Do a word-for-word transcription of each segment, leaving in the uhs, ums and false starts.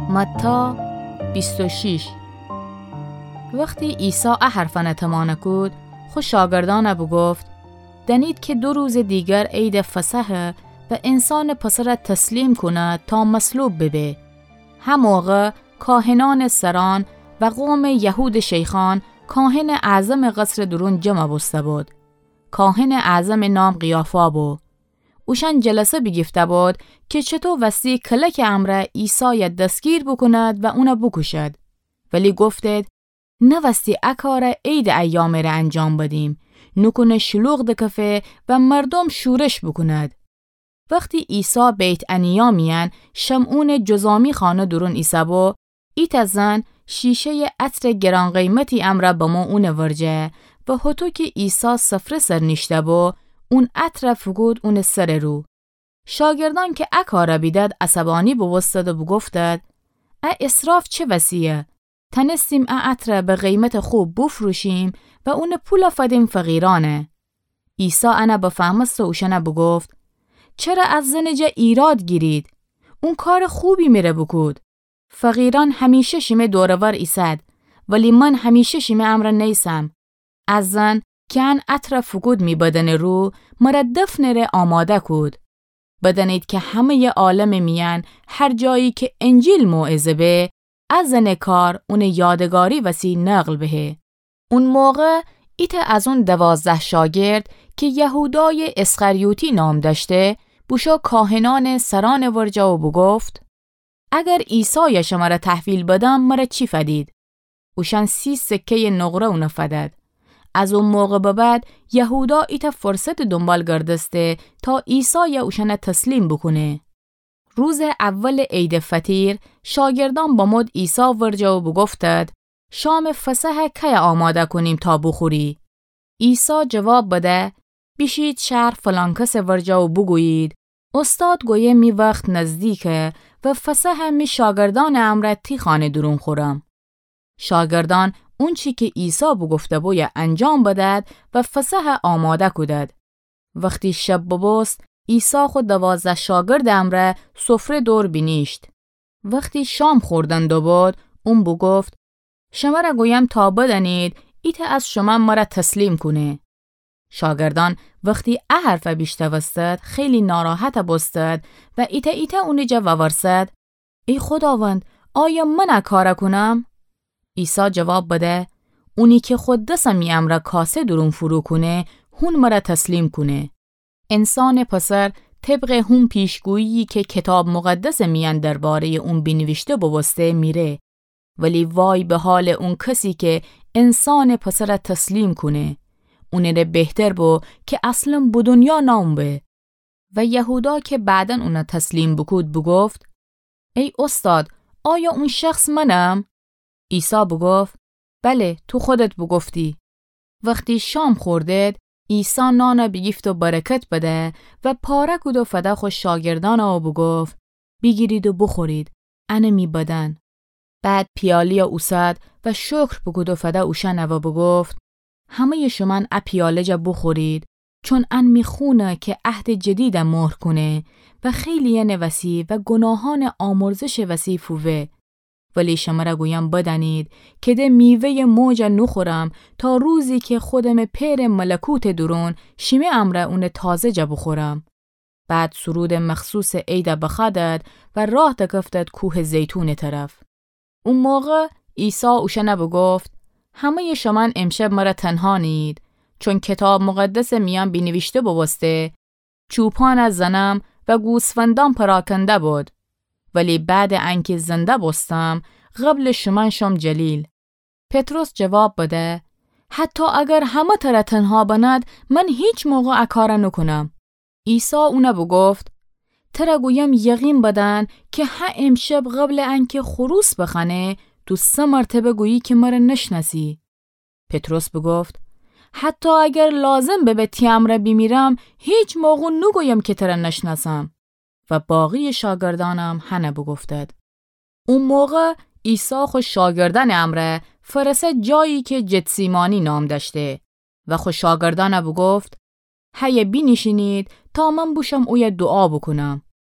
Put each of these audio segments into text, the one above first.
متی بیست و شش. وقتی عیسی احرفانه تمانه کود، خود شاگردان بگفت دانید که دو روز دیگر عید فسح و انسان پسر تسلیم کند تا مصلوب ببه. هم موقع کاهنان سران و قوم یهود شیخان کاهن اعظم قصر درون جمع بسته بود. کاهن اعظم نام قیافا بود. اوشان جلسه بگفته بود که چطور وسی کلک امره عیسی دستگیر بکند و اونا بکشد. ولی گفتید نه وسی اکار عید ایام را انجام بدیم، نکنه شلوغ دکفه و مردم شورش بکند. وقتی عیسی بیت انیا میان شمعون جزامی خانه درون عیسی بو، ایت زن شیشه عطر گران قیمتی امره با ما اون ورجه و حتو که عیسی سفره سر نشته بو، اون عطر فگود اون سر رو. شاگردان که اکاره بیدد عصبانی بوستد و بگفتد ا اسراف چه وسیه؟ تنستیم ا عطر به قیمت خوب بفروشیم و اون پول فدیم فقیرانه. عیسی انا بفهمست و اوشنه بگفت چرا از زنجه ایراد گیرید؟ اون کار خوبی میره بکود. فقیران همیشه شیمه دورور ایسد، ولی من همیشه شیمه امر نیسم. از زن که ان عطر فگود می بدن رو مرا دفن ره آماده کود. بدنید که همه ی عالم میان هر جایی که انجیل موعظه به، از زن کار اون یادگاری وسی نقل بهه. اون موقع ایت از اون دوازده شاگرد که یهودای اسخریوتی نام داشته، بوشا کاهنان سران ورجا و بگفت اگر عیسی شما را تحویل بدم مرا چی فدید؟ اوشان سی سکه نقره اون فدد. از اون موقع به بعد یهودا ایت فرصت دنبال گردسته تا عیسی اوشان تسلیم بکنه. روز اول عید فطیر شاگردان با مد عیسی ورجا و بگفتد شام فسح کی آماده کنیم تا بخوری؟ عیسی جواب بده بیشید شهر فلان کس ورجا و بگویید استاد گویه می وقت نزدیکه و فسح می شاگردان امرت تی خانه درون خورم. شاگردان اون چی که عیسی بگفته بوی انجام بدد و فسح آماده کدد. وقتی شب ببست عیسی خود دوازده شاگرد امره سفره دور بینیشت. وقتی شام خوردن دو بود اون بگفت شما را گویم تا بدنید ایت از شما مرا تسلیم کنه. شاگردان وقتی ا حرف بیشته وستد خیلی ناراحت بستد و ایت ایت اونی جواب ورسد ای خداوند آیا من کار کنم؟ عیسی جواب بده اونی که خود دستم می امره کاسه درون فرو کنه هون مرا تسلیم کنه. انسان پسر طبق هم پیشگویی که کتاب مقدس میان درباره اون بنوشته بوسته میره، ولی وای به حال اون کسی که انسان پسر تسلیم کنه. اونه بهتر بو که اصلا به دنیا نام به. و یهودا که بعدن اون تسلیم بکود بگفت ای استاد آیا اون شخص منم؟ عیسی بگفت بله تو خودت بگفتی. وقتی شام خوردید عیسی نان بگیفت و برکت بده و پاره کد و فده خود شاگردان او بگفت بگیرید و بخورید انه می بدن. بعد پیالی اوسد و شکر بگود و فده اوشنه و بگفت همه شما ا پیاله جا بخورید چون ان میخونه که عهد جدید مهر کنه و خیلی نوسی و گناهان آمرزش وسی فوه. ولی شما را گویم بدنید که ده میوه موج نخورم تا روزی که خودم پیر ملکوت درون شیمه امره اون تازه جا بخورم. بعد سرود مخصوص عید بخدد و راه دکفتد کوه زیتون طرف. اون موقع عیسی اوشنه بگفت همه شما امشب مرا تنها نید چون کتاب مقدس میان بینوشته بوسته چوپان از زنم و گوسفندان پراکنده بود، ولی بعد انکه زنده بستم قبل شما شم جلیل. پتروس جواب بده حتی اگر همه تر تنها بند من هیچ موقع اکاره نکنم. عیسی اونه بگفت ترا گویم یقین بدن که ها امشب قبل انکه خروس بخنه تو سه مرتبه گویی که مرا نشناسی. پتروس بگفت حتی اگر لازم به تیم را بمیرم هیچ موقع نگویم که ترا نشناسم. و باقی شاگردانم هنه بگفتد. اون موقع عیسی خود شاگردان امره فرسه جایی که جتسیمانی نام داشته و خود شاگردان بگفت هی بینشینید تا من بوشم اوی دعا بکنم.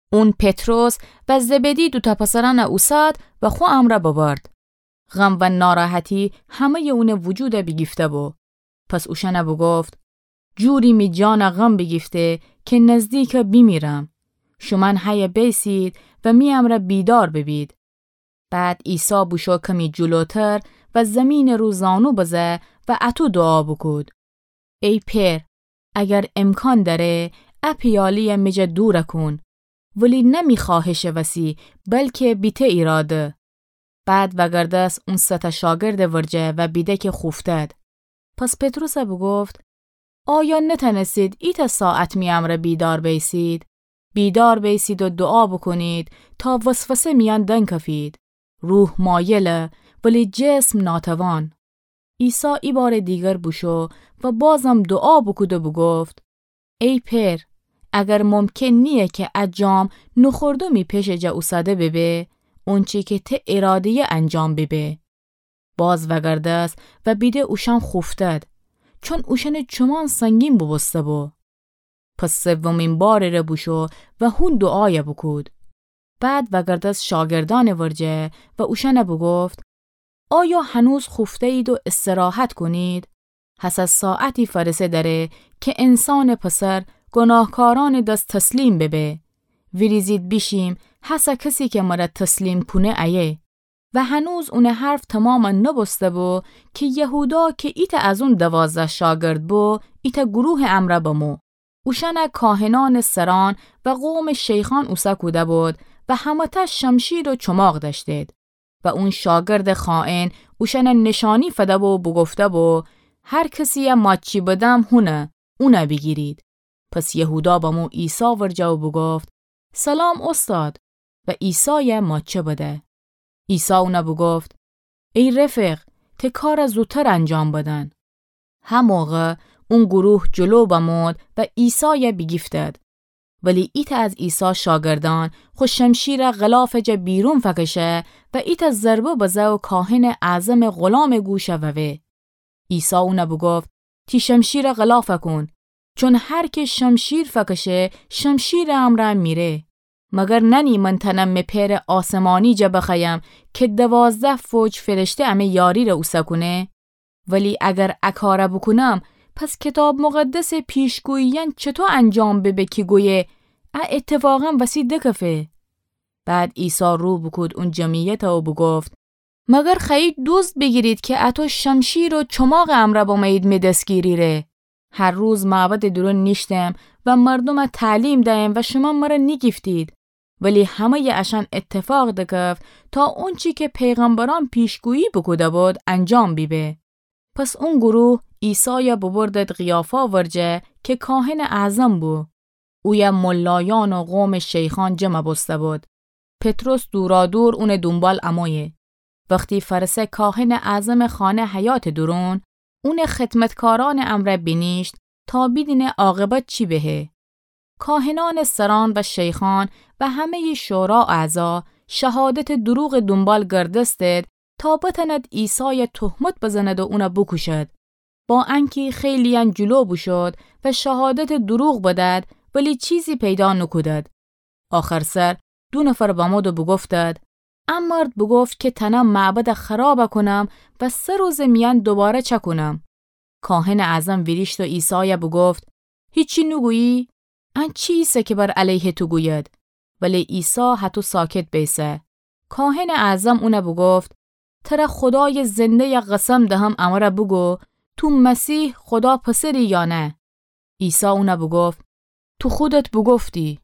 اون پتروس و زبدی دو تا پسران اوساد و خو امر ببرد. غم و ناراحتی همه اون وجود بگیفته بو. پس اوشنه بگفت جوری می جان غم بگیفته که نزدیک بیمیرم. شمن های بیسید و می امر بیدار ببید. بعد عیسی بوشو کمی جلوتر و زمین رو زانو بزه و اتو دعا بکود. ای پیر، اگر امکان داره اپیالی مجه دور کن، ولی نمی خواهش وسی بلکه بیته ایراده. بعد وگردس اون ستا شاگرد ورجه و بیده که خوفتد. پس پتروس بگفت آیا نتنسید ایتا ساعت می امر بیدار بیسید؟ بیدار بیسید و دعا بکنید تا وسوسه میان دن کفید. روح مایله ولی جسم ناتوان. عیسی ای بار دیگر بوشو و بازم دعا بکود و بگفت ای پیر، اگر ممکن نیه که اجام نخوردمی پیش جا اوساده ببه، اون چی که ته ارادیه انجام ببه. باز وگردست و بیده اوشان خوفتد، چون اوشن چمان سنگین ببسته بو. پس سومین بار را بوشو و هون دعای بکود. بعد وگردست شاگردان ورجه و اوشن بگفت آیا هنوز خفته اید و استراحت کنید؟ حس از ساعتی فرسه داره که انسان پسر گناهکاران دست تسلیم ببه. ویریزید بیشیم حس کسی که مرد تسلیم کنه ایه. و هنوز اون حرف تماما نبسته بو که یهودا که ایت از اون دوازده شاگرد بو ایت گروه امره بمو. اوشن کاهنان سران و قوم شیخان اوسا کوده بود و همتا شمشیر و چماق داشتید. و اون شاگرد خائن اوشن نشانی فده بو بگفته بو هر کسی ماچی بدم هونه اونه بگیرید. پس یهودا با مو عیسی ورجه و بگفت سلام استاد و عیسی ماچه بده. عیسی اونه بگفت ای رفیق، ته کار زودتر انجام بدن. هم موقع اون گروه جلو بمود و عیسی بگیفتد. ولی ایت از عیسی شاگردان خود شمشیر غلاف جا بیرون فکشه و ایت ضربه بزه و کاهن اعظم غلام گوشه ووه. عیسی اونه بگفت تی شمشیر غلاف کن، چون هر که شمشیر فکشه شمشیر امره میره. مگر ننی من تنم پیر آسمانی جا بخیم که دوازده فوج فرشته امه یاری را اوسا کنه؟ ولی اگر اکاره بکنم پس کتاب مقدس پیشگویین چطور انجام ببه که گویه اتفاقا وسی دکفه؟ بعد عیسی رو بکود اون جمعیت و بگفت مگر خیلی دوست بگیرید که اتو شمشیر و چماق امره با مید می دستگیری ره. هر روز معبد درون نیشتم و مردم تعلیم دهم و شما مرا نگیفتید. ولی همه ی اشان اتفاق دکفت تا اون چی که پیغمبران پیشگویی بکوده بود انجام بیبه. پس اون گروه عیسی ببردد قیافا ورجه که کاهن اعظم بو. اوی ملایان و قوم شیخان جمع بسته بود. پتروس دورا دور اون دنبال امایه. وقتی فرسه کاهن اعظم خانه حیات درون، اون خدمتکاران امر بینیشت تا بیدینه عاقبت چی بهه. کاهنان سران و شیخان و همه شورا اعضا شهادت دروغ دنبال گردستد تا بتند عیسی تهمت بزند و اون بکشد. با انکی خیلیان جلو بشد و شهادت دروغ بدد ولی چیزی پیدا نکدد. آخر سر دو نفر بامود بگفتد ام مرد بگفت که تنم معبد خراب کنم و سه روز میان دوباره چه کنم. کاهن اعظم ویریشت و عیسی بگفت هیچی نگویی؟ ان چیزه که بر علیه تو گوید؟ ولی عیسی حتو ساکت بیسه. کاهن اعظم اونه بگفت ترا خدای زنده یا قسم دهم امره بگو تو مسیح خدا پسری یا نه؟ عیسی اونه بگفت تو خودت بگفتی.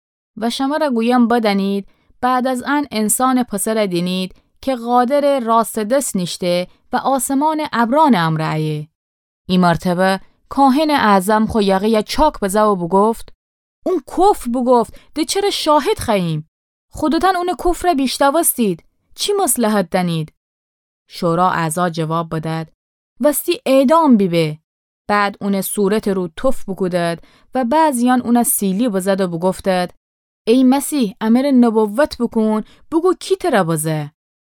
و شما را گویم بدنید بعد از آن انسان پسر دینید که قادر راست دست نشته و آسمان ابران امرعیه. این مرتبه کاهن اعظم خو یقه چاک بزه و بگفت اون کفر بگفت ده چرا شاهد خییم؟ خودتان اون کفر بیشتر وستید. چی مصلحت دنید؟ شورا اعضا جواب بدد وستی اعدام بیبه. بعد اون صورت رو تف بکودد و بعضیان اون سیلی بزد و بگفتد ای مسیح امر نبوت بکن بگو کی تره بزه.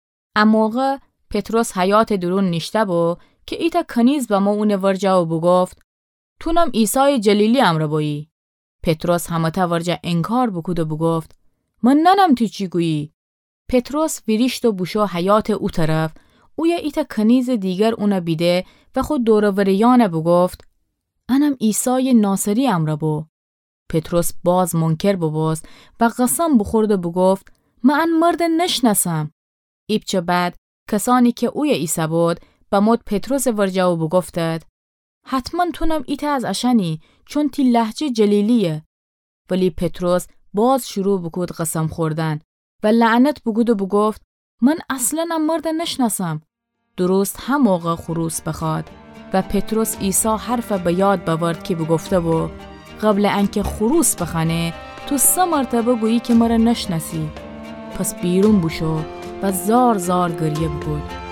اموقع پتروس حیات درون نشته بو که ایتا کنیز با ما اون ورجه و بگفت تونم عیسی جلیلی امر بایی. پتروس همتا ورجه انکار بکود و بگفت من ننم تو چی گویی؟ پتروس ویریشت و بوشو حیات او طرف، اویا ایتا کنیز دیگر اونا بیده و خود دوروریان بگفت انم عیسی ناصری امرا بو. پتروس باز منکر بباز و قسم بخورد و بگفت من مرد نشناسم. ایبچه بعد کسانی که اوی عیسی بود با مد پتروس ورجاو بگفتد حتما تونم ایتا از اشنی چون تی لهجه جلیلیه. ولی پتروس باز شروع بکود قسم خوردن و لعنت بگود و بگفت من اصلا مرد نشناسم. درست هم موقع خروس بخواد و پتروس عیسی حرف به یاد بورد که بگفته بو قبل انکه خروس بخانه تو سه مرتبه گویی که مرا نشناسی. پس بیرون بشو و زار زار گریه بگود.